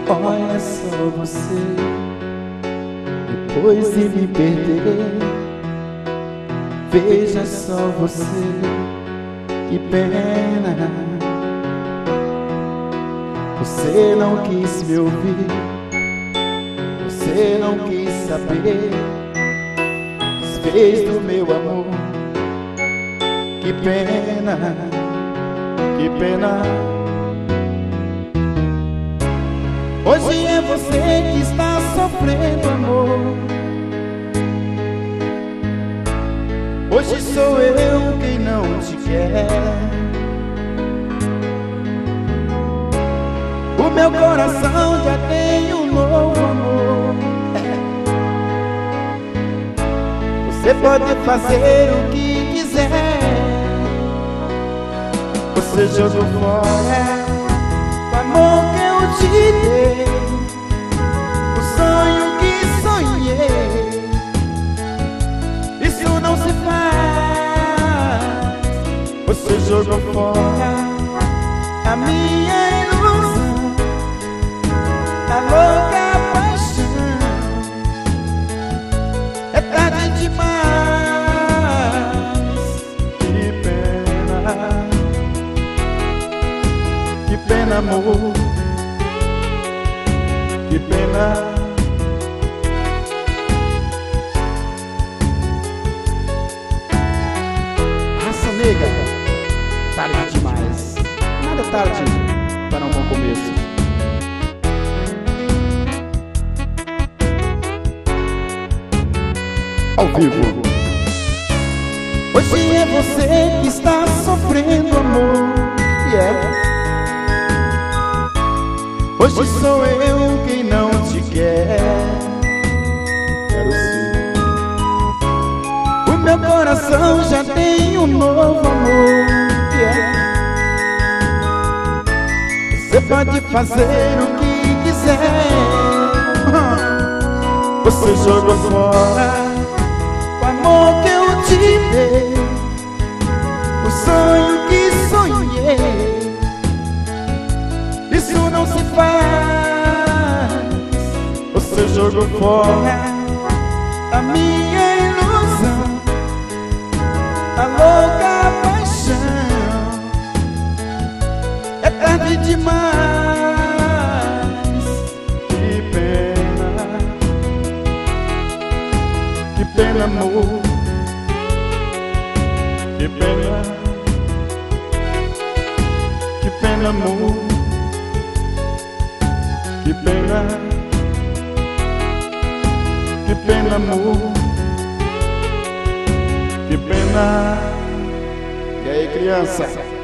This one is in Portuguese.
Olha só você, depois de me perder. Veja só você, que pena. Você não quis me ouvir, você não quis saber. Desfez do meu amor, que pena, que pena. Hoje é você que está sofrendo, amor. Hoje sou eu quem não te quer. O meu coração já tem um novo amor. Você pode fazer o que quiser. Você jogou fora o amor que eu te dei, o sonho que sonhei. Isso não se faz. Você jogou fora a minha ilusão, a louca paixão. É tarde demais. Que pena, amor. Que pena. Raça nega, tarde demais. Nada é tarde para um bom começo. Ao vivo. Hoje é você que está sofrendo, amor. Hoje sou eu quem não te quer. Quero sim. O meu coração já tem um novo amor. Você pode fazer o que quiser. Você jogou fora o amor que eu te dei, o sonho que sonhei. Isso não se faz. Você jogou fora a minha ilusão, a louca paixão. É tarde demais. Que pena, amor. Que pena, amor. Que pena, amor. Que pena. E aí, criança?